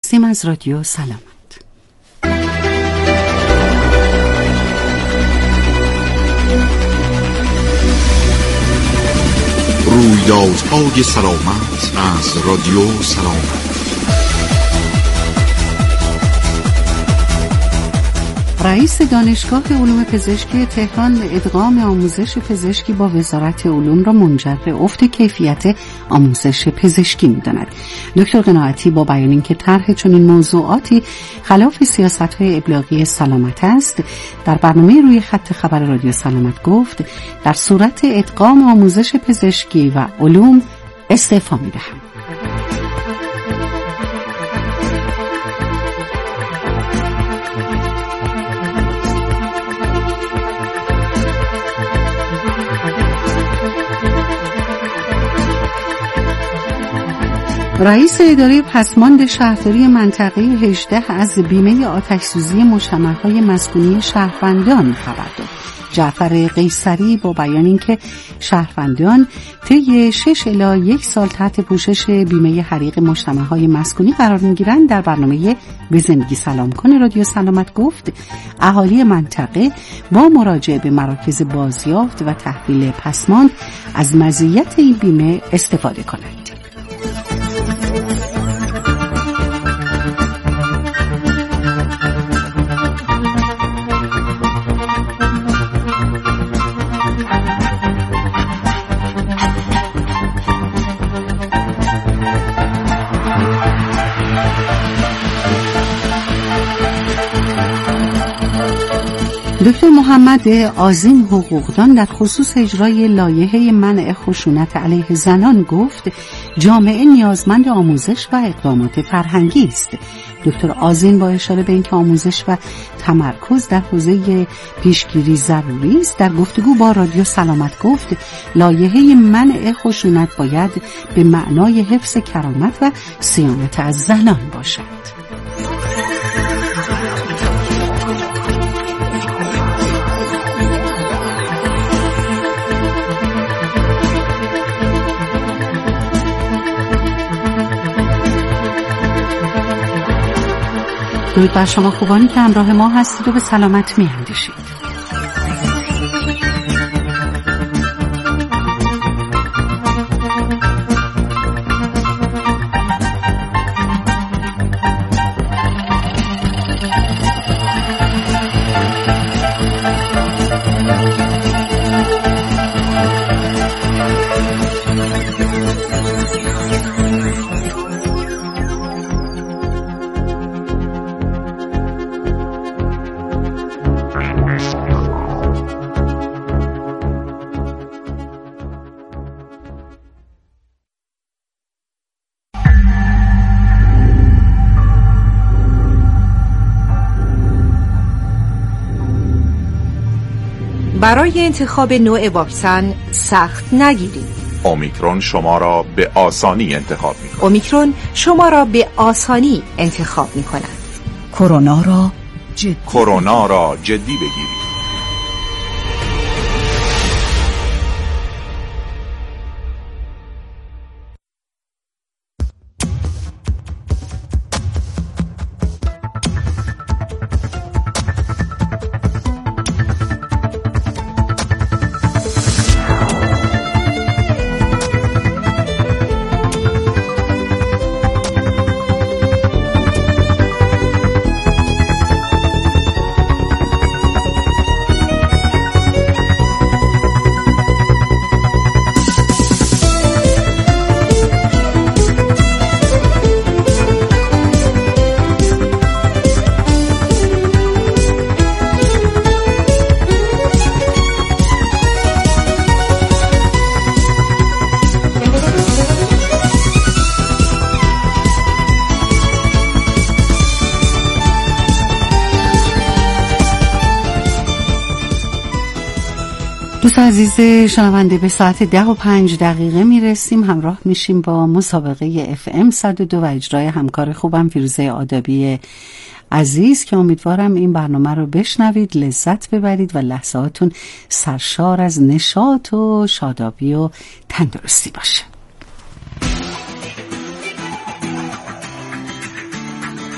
هستیم از رادیو سلامت. رویدادهای سلامت از رادیو سلامت. رئیس دانشگاه علوم پزشکی تهران ادغام آموزش پزشکی با وزارت علوم را منجر به افت کیفیت آموزش پزشکی می‌داند. دکتر قناعتی با بیان اینکه طرح چنین موضوعاتی خلاف سیاست‌های ابلاغی سلامت است، در برنامه روی خط خبر رادیو سلامت گفت در صورت ادغام آموزش پزشکی و علوم استعفا می‌دهم. رئیس اداره پسماند شهرداری منطقه 18 از بیمه آتش‌سوزی مجتمع‌های مسکونی شهروندان خبر داد. جعفر قیصری با بیان اینکه شهروندان طی 6 الی 1 سال تحت پوشش بیمه حریق مجتمع‌های مسکونی قرار می‌گیرند، در برنامه به زندگی سلام کن رادیو سلامت گفت اهالی منطقه با مراجعه به مراکز بازیافت و تحویل پسماند از مزیت این بیمه استفاده کنند. دکتر محمد آذین حقوقدان در خصوص اجرای لایحه منع خشونت علیه زنان گفت جامعه نیازمند آموزش و اقدامات فرهنگی است. دکتر آذین با اشاره به اینکه آموزش و تمرکز در حوزه پیشگیری ضروری است، در گفتگو با رادیو سلامت گفت لایحه منع خشونت باید به معنای حفظ کرامت و صیانت از زنان باشد. درود بر شما خوبانی که همراه ما هستید و به سلامت می‌اندیشید. برای انتخاب نوع واکسن سخت نگیرید. اومیکرون شما را به آسانی انتخاب می‌کند. اومیکرون شما را به آسانی انتخاب می‌کند. کرونا را جدی بگیرید. دوست عزیز شنونده، به ساعت 10:05 میرسیم. همراه میشیم با مسابقه FM 102 و اجرای همکار خوبم فیروزه آدابی عزیز که امیدوارم این برنامه رو بشنوید، لذت ببرید و لحظاتون سرشار از نشاط و شادابی و تندرستی باشه.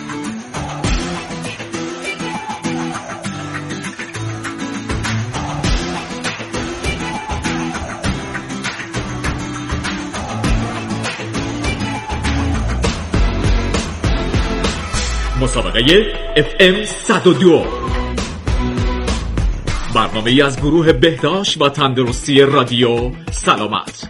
مسابقه FM 102، برنامه‌ای از گروه بهداشت و تندرستی رادیو سلامت.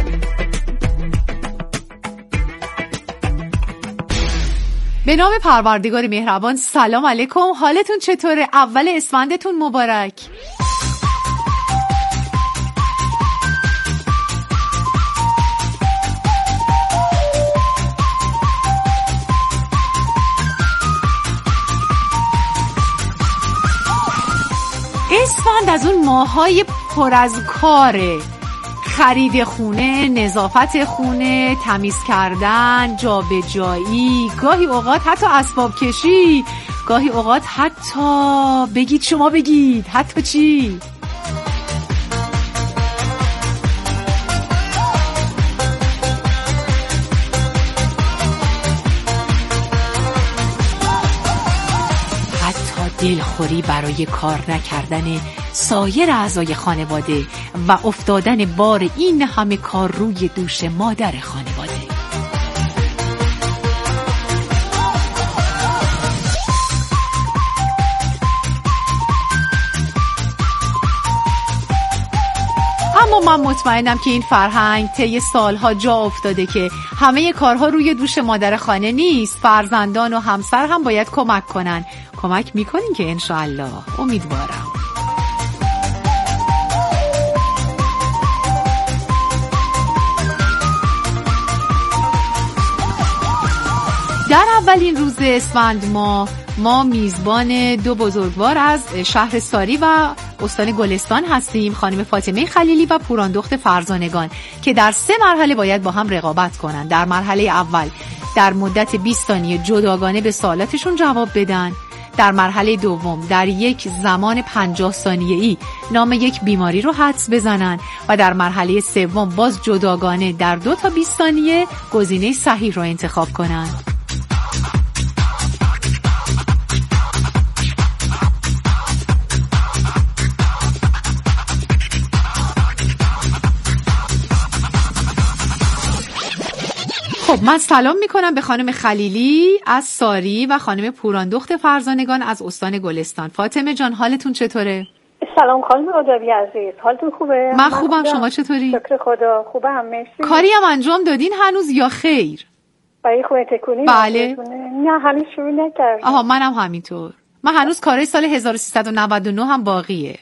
به نام پروردگار مهربان. سلام علیکم، حالتون چطوره؟ اول اسفندتون مبارک. اسفند از اون ماهای پر از کاره، خرید خونه، نظافت خونه، تمیز کردن، جابجایی، گاهی اوقات حتی اسباب کشی، گاهی اوقات حتی بگید شما بگید حتی چی؟ دلخوری برای کار نکردن سایر اعضای خانواده و افتادن بار این همه کار روی دوش مادر خانواده. اما من مطمئنم که این فرهنگ طی سالها جا افتاده که همه کارها روی دوش مادر خانه نیست. فرزندان و همسر هم باید کمک کنن. کمک میکنین که انشاءالله، امیدوارم. در اولین روز اسفند ما میزبان دو بزرگوار از شهر ساری و استان گلستان هستیم، خانم فاطمه خلیلی و پوراندخت فرزانگان، که در 3 مرحله باید با هم رقابت کنن. در مرحله اول در مدت 20 ثانیه جداگانه به سوالاتشون جواب بدن. در مرحله دوم در یک زمان 50 ثانیه‌ای نام یک بیماری رو حدس بزنن و در مرحله سوم باز جداگانه در 2 تا 20 ثانیه گزینه صحیح رو انتخاب کنن. خب من سلام میکنم به خانم خلیلی از ساری و خانم پوراندخت فرزانگان از استان گلستان. فاطمه جان حالتون چطوره؟ سلام خانم رادوی عزیز، حالتون خوبه؟ من خوبم، شما چطوری؟ شکر خدا خوبم، مرسی. کاری هم انجام دادین هنوز یا خیر؟ برای خونه تکونی؟ بله. نه هنوز شروع نکردم. آها منم همینطور. من هنوز کارهای سال 1399 هم باقیه.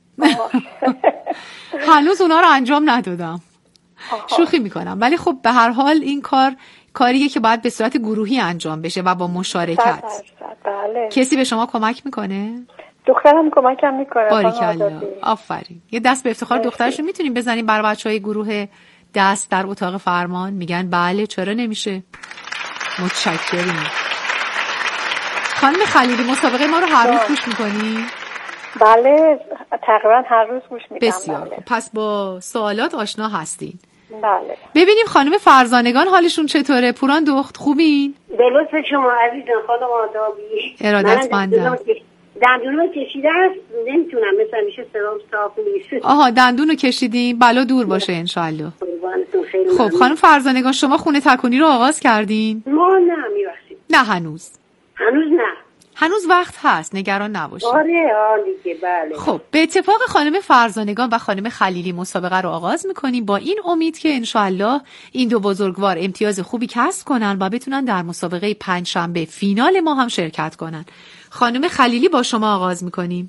هنوز اونا رو انجام ندادم. شوخی میکنم، ولی خب به هر حال این کاریه که باید به صورت گروهی انجام بشه و با مشارکت. بله. کسی به شما کمک میکنه؟ دخترم کمکم میکنه. باریکلا، آفرین. یه دست به افتخار دخترشو میتونیم بزنیم برای بچهای گروه دست در اتاق فرمان؟ میگن بله، چرا نمیشه. متشکریم. خانم خلیلی مسابقه ما رو هر روز گوش میکنی؟ بله تقریبا هر روز گوش میدم. بسیار. بله. پس با سوالات آشنا هستین. بله. ببینیم خانم فرزانگان حالشون چطوره؟ پوراندخت خوبین؟ درست شما عزیزم خانم آدابی. ارادتمندم. دندونو کشیده است، نمیتونم مثل میشه سرام صاف نیست. آها دندونو کشیدین؟ بلا دور باشه انشالله. خب خانم فرزانگان شما خونه تکونی رو آغاز کردین؟ ما نه میبخشید. نه هنوز نه. هنوز وقت هست، نگران نباشید. آره دیگه بله. خب به اتفاق خانم فرزانگان و خانم خلیلی مسابقه رو آغاز میکنیم با این امید که انشالله این دو بزرگوار امتیاز خوبی کسب کنن و بتونن در مسابقه 5 شنبه فینال ما هم شرکت کنن. خانم خلیلی با شما آغاز میکنیم.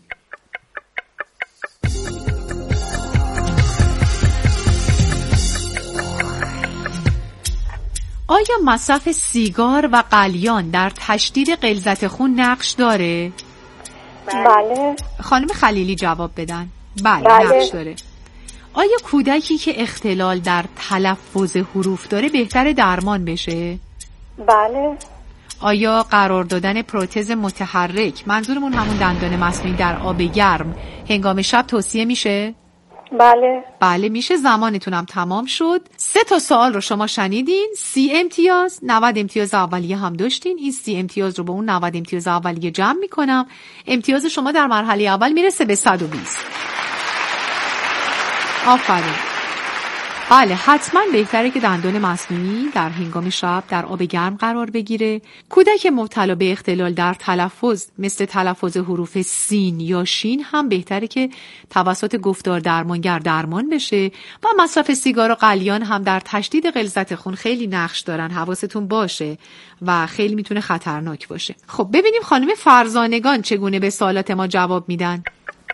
آیا مصرف سیگار و قلیان در تشدید غلظت خون نقش داره؟ بله. خانم خلیلی جواب بدن. بله نقش داره. آیا کودکی که اختلال در تلفظ حروف داره بهتر درمان بشه؟ بله. آیا قرار دادن پروتز متحرک، منظورمون همون دندان مصنوعی، در آب گرم هنگام شب توصیه میشه؟ بله. بله میشه. زمانتونم تمام شد. 3 تا سوال رو شما شنیدین. 30 امتیاز، 90 امتیاز اولیه هم داشتین. این 30 امتیاز رو با اون 90 امتیاز اولیه جمع میکنم. امتیاز شما در مرحله اول میرسه به 120. آفرین. بله، حتما بهتره که دندان مصنوعی در هنگام شب در آب گرم قرار بگیره. کودک مبتلا به اختلال در تلفظ مثل تلفظ حروف سین یا شین هم بهتره که توسط گفتار درمانگر درمان بشه و مصرف سیگار و قلیان هم در تشدید غلظت خون خیلی نقش دارن، حواستون باشه و خیلی میتونه خطرناک باشه. خب ببینیم خانم فرزانگان چگونه به سوالات ما جواب میدن.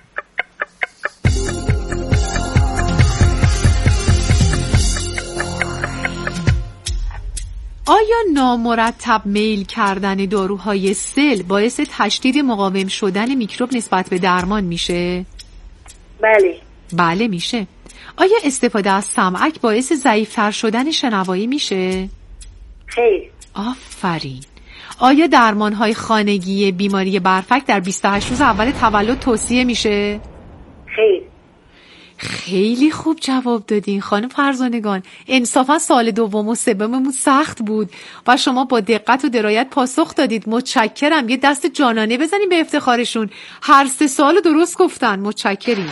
آیا نامرتب میل کردن داروهای سل باعث تشدید مقاوم شدن میکروب نسبت به درمان میشه؟ بله میشه. آیا استفاده از سمعک باعث ضعیف‌تر شدن شنوایی میشه؟ خیر. آفرین. آیا درمانهای خانگی بیماری برفک در 28 روز اول تولد توصیه میشه؟ خیر. خیلی خوب جواب دادین خانم فرزانگان. انصافا سال دوم و سوممون سخت بود و شما با دقت و درایت پاسخ دادید. متشکرم. یه دست جانانه بزنیم به افتخارشون. هر 3 سوال درست گفتن. متشکریم.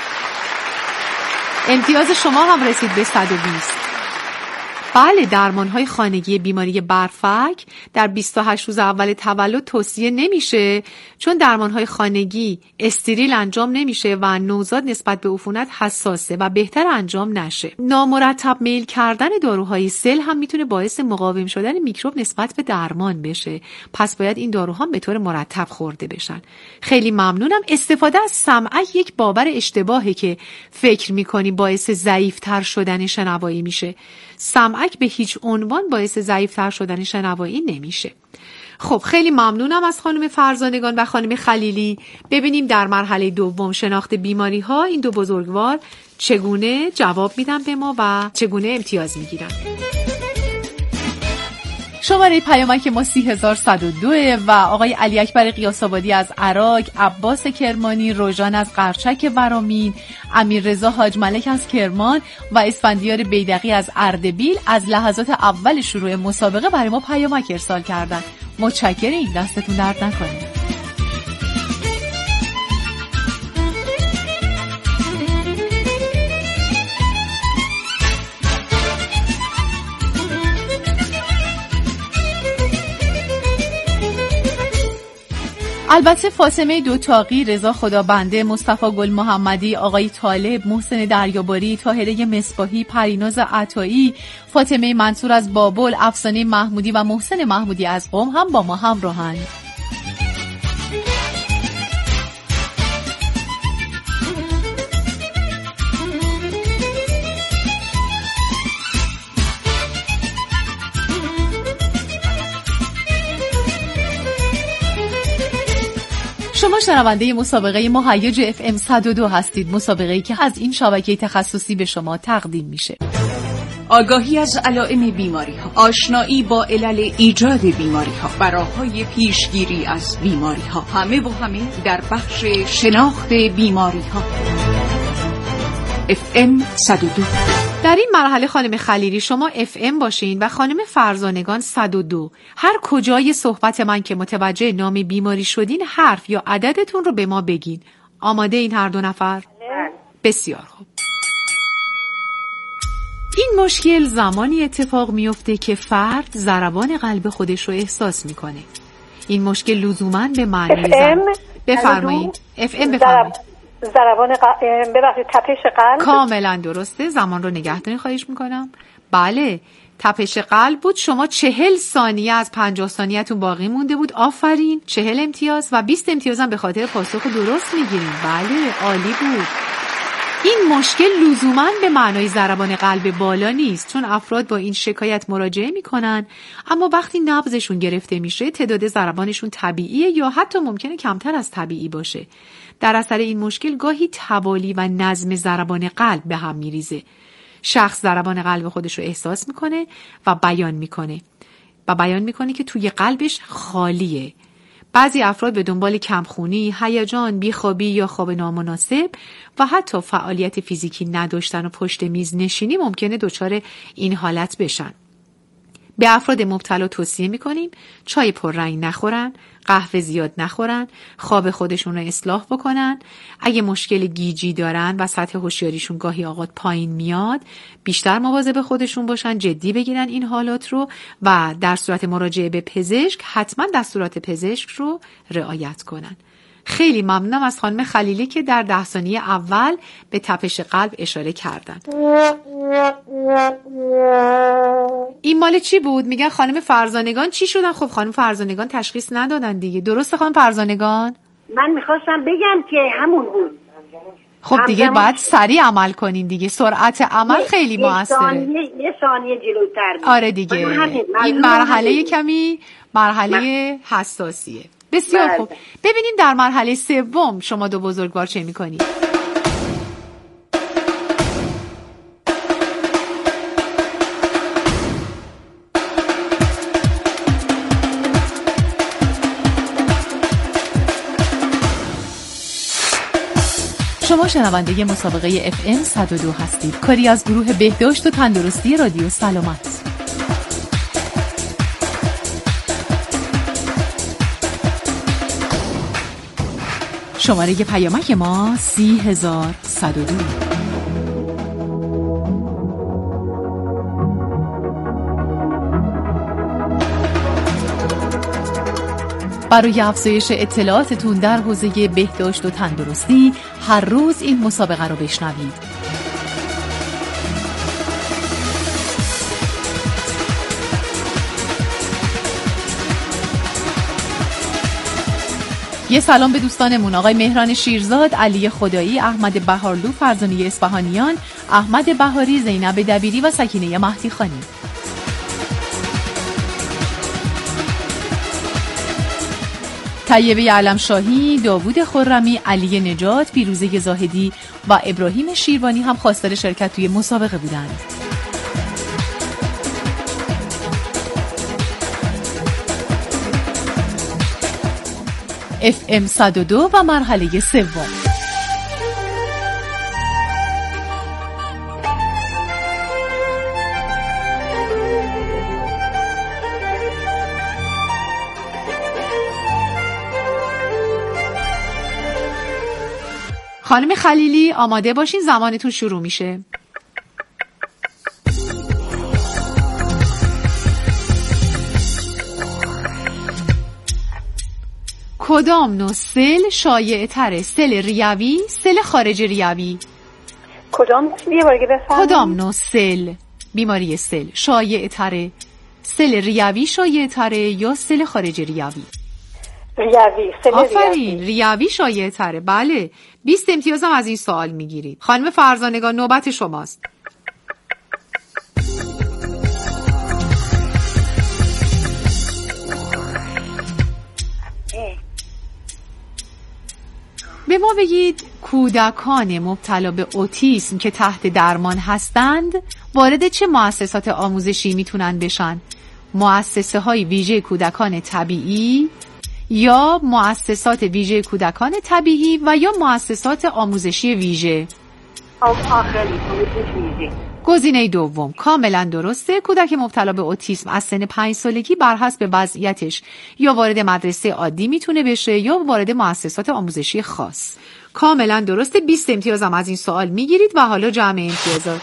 امتیاز شما هم رسید به 120. بله، درمان‌های خانگی بیماری برفک در 28 روز اول تولد توصیه نمیشه، چون درمان‌های خانگی استریل انجام نمیشه و نوزاد نسبت به عفونت حساسه و بهتر انجام نشه. نامرتب میل کردن داروهای سل هم میتونه باعث مقاوم شدن میکروب نسبت به درمان بشه، پس باید این داروها به طور مرتب خورده بشن. خیلی ممنونم. استفاده از سمعک یک باور اشتباهه که فکر میکنی باعث ضعیف‌تر شدن شنوایی میشه. سمعک به هیچ عنوان باعث ضعیف‌تر شدن شنوایی نمیشه. خب خیلی ممنونم از خانم فرزانگان و خانم خلیلی. ببینیم در مرحله دوم شناخت بیماری ها این دو بزرگوار چگونه جواب میدن به ما و چگونه امتیاز میگیرن. شماره پیامک ما 30102 و آقای علی اکبر قیاس‌آبادی از عراق، عباس کرمانی، روژان از قرچک ورامین، امیررضا حاج ملک از کرمان و اسفندیار بیدقی از اردبیل از لحظات اول شروع مسابقه برای ما پیامک ارسال کردن. متشکریم. دستتون درد نکنه. البته فاطمه دوتاقی، رضا خدابنده، مصطفی گل محمدی، آقای طالب، محسن دریاباری، طاهره مصباحی، پریناز عطایی، فاطمه منصور از بابل، افسانه محمودی و محسن محمودی از قم هم با ما همراهند. شما شنونده مسابقه مهیج FM 102 هستید، مسابقه‌ای که از این شبکه تخصصی به شما تقدیم میشه. آگاهی از علائم بیماری‌ها، آشنایی با علل ایجاد بیماری‌ها و راه‌های پیشگیری از بیماری‌ها، همه در بخش شناخت بیماری‌ها. FM 102. در این مرحله خانم خلیلی شما FM باشین و خانم فرزانگان 102. هر کجای صحبت من که متوجه نام بیماری شدین حرف یا عددتون رو به ما بگین. آماده این هر دو نفر؟ بسیار خوب. این مشکل زمانی اتفاق میفته که فرد ضربان قلب خودش رو احساس میکنه. این مشکل لزوماً به معنی بفرمایید. FM بفرمایید. ضربان ببخشید تپش قلب. کاملا درسته. زمان رو نگه دارین خواهش میکنم. بله، تپش قلب بود. شما 40 ثانیه از 50 ثانیه‌تون باقی مونده بود. آفرین. 40 امتیاز و 20 امتیاز هم به خاطر پاسخ درست میگیرین. بله، عالی بود. این مشکل لزوماً به معنای ضربان قلب بالا نیست، چون افراد با این شکایت مراجعه میکنن اما وقتی نبضشون گرفته میشه تعداد ضربانشون طبیعیه یا حتی ممکنه کمتر از طبیعی باشه. در اثر این مشکل گاهی توالی و نظم ضربان قلب به هم میریزه. شخص ضربان قلب خودش رو احساس میکنه و بیان میکنه که توی قلبش خالیه. بعضی افراد به دنبال کمخونی، هیجان، بیخوابی یا خواب نامناسب و حتی فعالیت فیزیکی نداشتن و پشت میز نشینی ممکنه دچار این حالت بشن. به افراد مبتلا توصیه میکنیم چای پررنگ نخورن، قهوه زیاد نخورن، خواب خودشون رو اصلاح بکنن. اگه مشکل گیجی دارن و سطح هوشیاریشون گاهی اوقات پایین میاد، بیشتر مواظب خودشون باشن، جدی بگیرن این حالات رو و در صورت مراجعه به پزشک حتما دستورات پزشک رو رعایت کنن. خیلی ممنونم از خانم خلیلی که در 10 ثانیه اول به تپش قلب اشاره کردن. این مال چی بود؟ میگن خانم فرزانگان چی شدن؟ خب خانم فرزانگان تشخیص ندادن دیگه. درسته خانم فرزانگان؟ من میخواستم بگم که همون بود. خب دیگه باید سریع عمل کنین دیگه. سرعت عمل خیلی موثره. یه ثانیه جلوتر بود. آره دیگه. این مرحله کمی مرحله حساسیه. بسیار خوب. ببینیم در مرحله سوم شما دو بزرگوار چه میکنید؟ شما شنونده مسابقه FM 102 هستید. کاری از گروه بهداشت و تندرستی رادیو سلامت. شماره پیامک ما 30102. برای افزایش اطلاعاتتون در حوزه بهداشت و تندرستی هر روز این مسابقه رو بشنوید. یه سلام به دوستانمون: آقای مهران شیرزاد، علی خدایی، احمد بهارلو، فرزانه اصفهانیان، احمد بهاری، زینب دبیری و سکینه مهدی خانی. طیبه علمشاهی، داوود خرمی، علی نجات، پیروزه زاهدی و ابراهیم شیروانی هم خواستار شرکت توی مسابقه بودند. FM 102 و مرحله سوم. خانم خلیلی آماده باشین، زمانتون شروع میشه. کدام نوع سل شایع تره؟ سل ریوی، سل خارج ریوی؟ کدام نوع سل، بیماری سل شایع تره؟ سل ریوی شایع تره یا سل خارج ریوی؟ ریوی. آفرین، ریوی شایع تره. بله، 20 امتیاز هم از این سوال میگیرید. خانم فرزانگان نوبت شماست. به ما بگید کودکان مبتلا به اوتیسم که تحت درمان هستند وارد چه مؤسسات آموزشی میتونن بشن؟ مؤسسه های ویژه کودکان طبیعی یا مؤسسات ویژه کودکان طبیعی و یا مؤسسات آموزشی ویژه؟ گزینه دوم کاملا درسته. کودک مبتلا به اوتیسم از سن 5 سالگی بر حسب وضعیتش یا وارد مدرسه عادی میتونه بشه یا وارد مؤسسات آموزشی خاص. کاملا درسته. 20 امتیاز هم از این سوال میگیرید و حالا جمع امتیازات.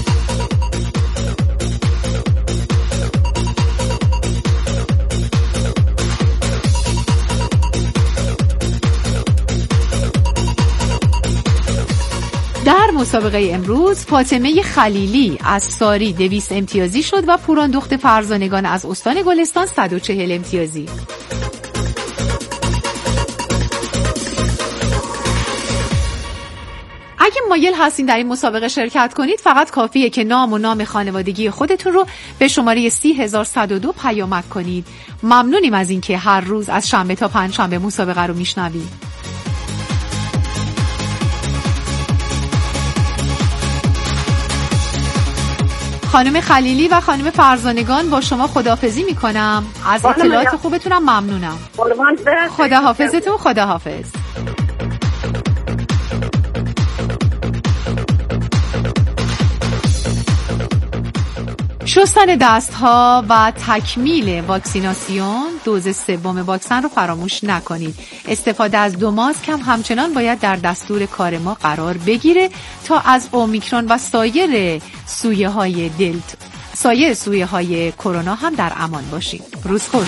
در مسابقه امروز فاطمه خلیلی از ساری 200 امتیازی شد و پوران دخت فرزانگان از استان گلستان 140 امتیازی. اگه مایل هستین در این مسابقه شرکت کنید فقط کافیه که نام و نام خانوادگی خودتون رو به شماره 30102 پیامک کنید. ممنونیم از اینکه هر روز از شنبه تا پنجشنبه مسابقه رو میشنوید. خانم خلیلی و خانم فرزانگان با شما خداحافظی میکنم. از اطلاعات خوبتونم ممنونم. خداحافظتون. خداحافظ. شستن دست‌ها و تکمیل واکسیناسیون دوز سوم واکسن رو فراموش نکنید. استفاده از 2 ماسک هم همچنان باید در دستور کار ما قرار بگیره تا از اومیکرون و سایر سویه‌های کرونا هم در امان باشیم. روز خوش.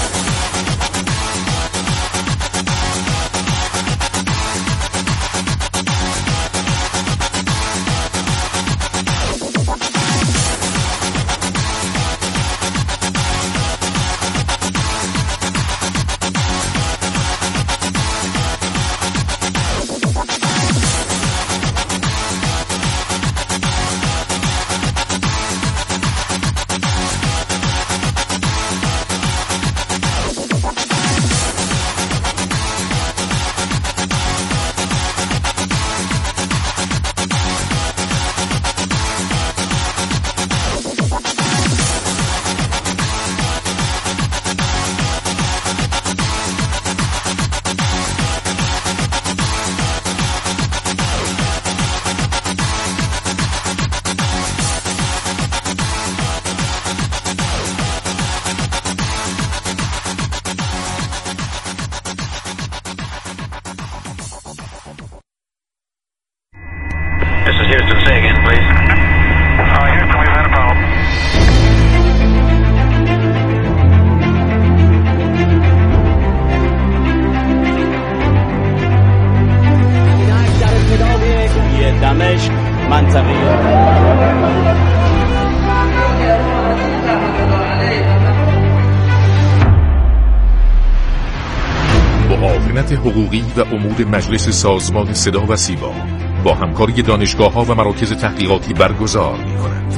معاونت حقوقی و امور مجلس سازمان صدا و سیما با همکاری دانشگاه‌ها و مراکز تحقیقاتی برگزار می‌کند.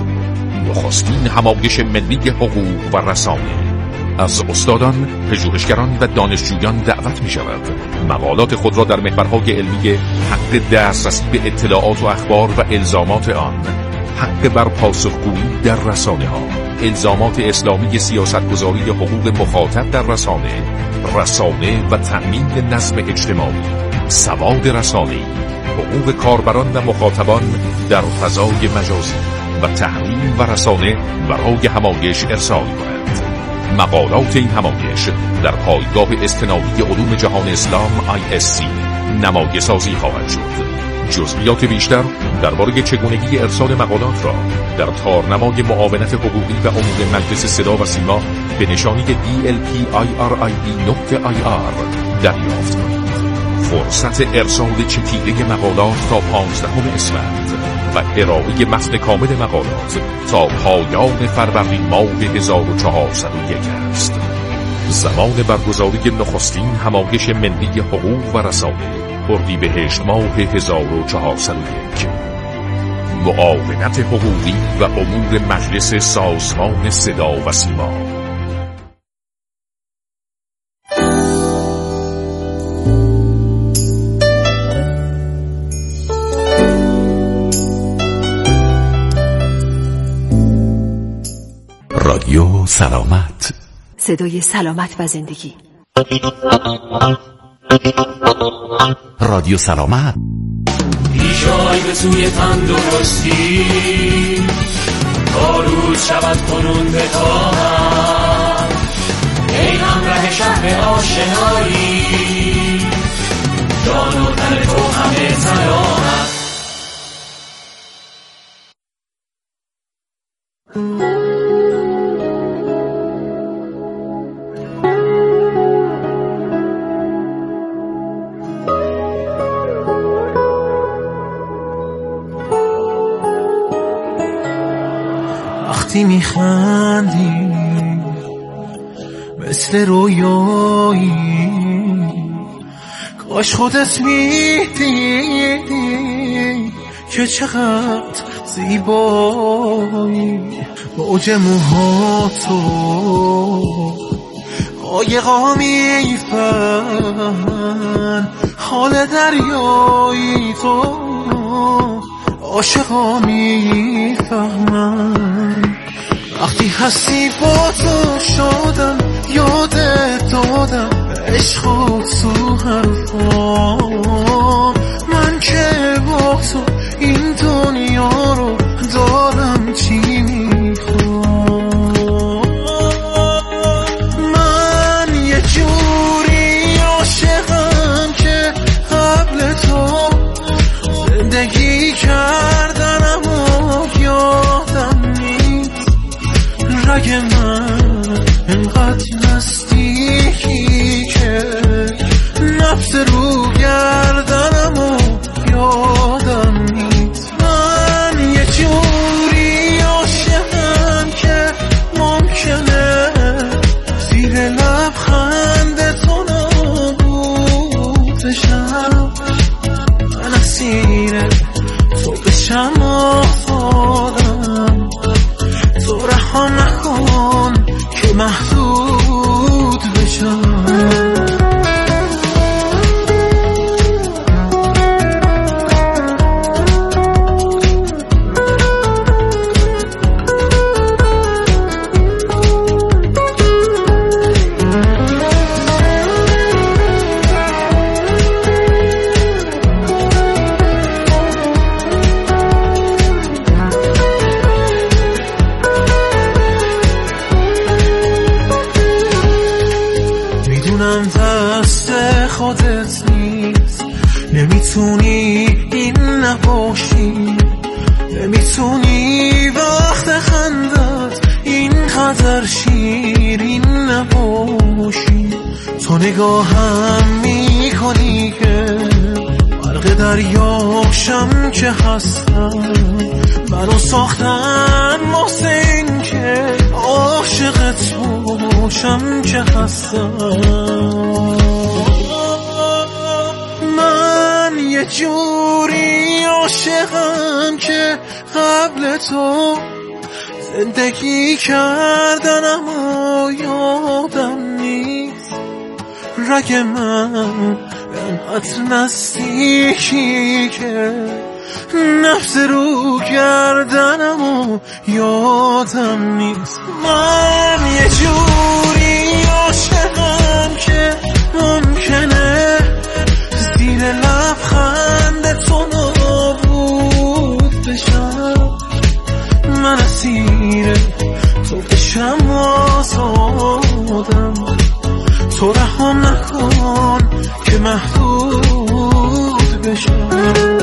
نخستین همایش ملی حقوق و رسانه از استادان، پژوهشگران و دانشجویان دعوت می‌شود مقالات خود را در محورهای علمی حق دسترسی به اطلاعات و اخبار و الزامات آن، حق بر پاسخگویی در رسانه‌ها، الزامات اسلامی سیاستگذاری حقوق مخاطب در رسانه و تأمین نظم اجتماعی، سواد رسانه‌ای، حقوق کاربران و مخاطبان در فضای مجازی و تحریم و رسانه برای همایش ارسال کند. مقالات این همایش در پایگاه استنادی علوم جهان اسلام ISC نمایش سازی خواهد شد. جزئیات بیشتر درباره چگونگی ارسال مقالات را در تارنمای معاونت حقوقی و امور مجلس صدا و سیما به نشانی DLPIRID.IR دریافت کنید. فرصت ارسال چکیده مقالات تا 15 اسفند و ارائه متن کامل مقالات تا پایان فروردین ماه 1401 است. زمان برگزاری نخستین همایش ملی حقوق و رسانه اردیبهشت ماه 1401. معاونت حقوقی و امور مجلس سازمان صدا و سیما. رادیو سلامت، صدای سلامت و زندگی. رادیو سلامت. پیشای به سوی تندرستی تا روز شود کنون به تاهم، ای همراه شهر آشنایی، جان و تن تو همه سلامت. وقتی میخندی مثل رویایی، کاش خودت میدیدی که چقدر زیبایی. موج موهاتو قایقا میفن، حال دریایی تو عاشقا میفهمن. وقتی هستی با تو شدم، یادت دادم عشق و تو حرفام. من که با تو این دنیا رو دارم چی میخوام. میدونم دست خودت نیست، نمیتونی این نباشی، نمیتونی وقت خندت اینقدر شیرین نباشی. تو نگاهم میکنی که غرق دریاشم که هستم، منو ساختن واسه این که عاشقت باشم که هستم. من یه جوری عاشقم که قبل تو زندگی کردن اما یادم نیست. رگ من انقدر نزدیکی که نفس رو کردنم و یادم نیست. من یه جوری عاشقم که ممکنه زیر لبخند تو نابود بشم، من اسیر تو بشم آزادم. تو رحم نکن که محدود بشم.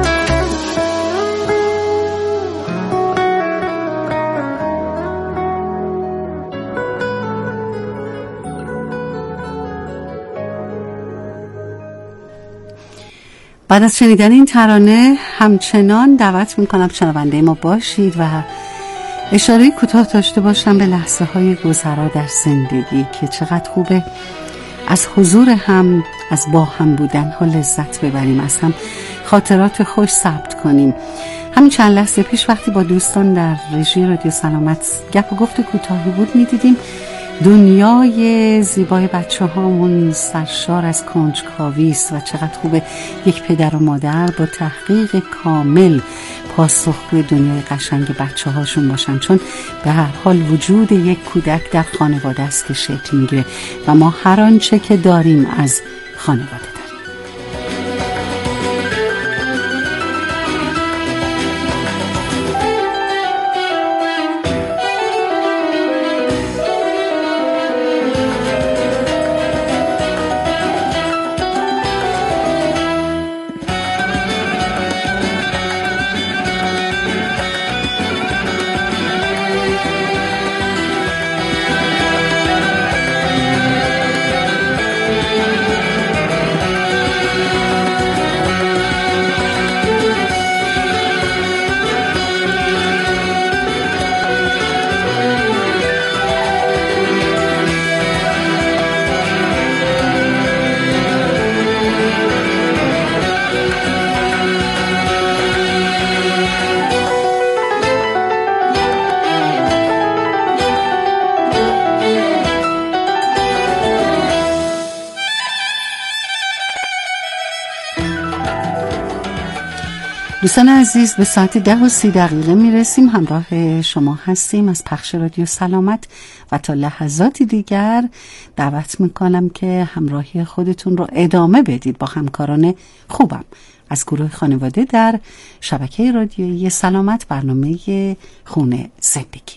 بعد از شنیدن این ترانه همچنان دعوت میکنم شنونده ما باشید و اشاره کوتاه داشته باشم به لحظه های گذرا در زندگی که چقدر خوبه از حضور هم، از با هم بودن ها لذت ببریم، از هم خاطرات خوش ثبت کنیم. همین چند لحظه پیش وقتی با دوستان در رژی رادیو سلامت گپ و گفت کوتاهی بود میدیدیم دنیای زیبای بچه هامون سرشار از کنجکاوی است و چقدر خوبه یک پدر و مادر با تحقیق کامل پاسخگوی دنیای قشنگ بچه هاشون باشن، چون به هر حال وجود یک کودک در خانواده است که شکل میگیره و ما هر آنچه که داریم از خانواده داریم. دوستان عزیز به ساعت 10:30 میرسیم. همراه شما هستیم از پخش رادیو سلامت و تا لحظاتی دیگر دعوت میکنم که همراهی خودتون رو ادامه بدید با همکاران خوبم از گروه خانواده در شبکه رادیویی سلامت، برنامه خونه زندگی.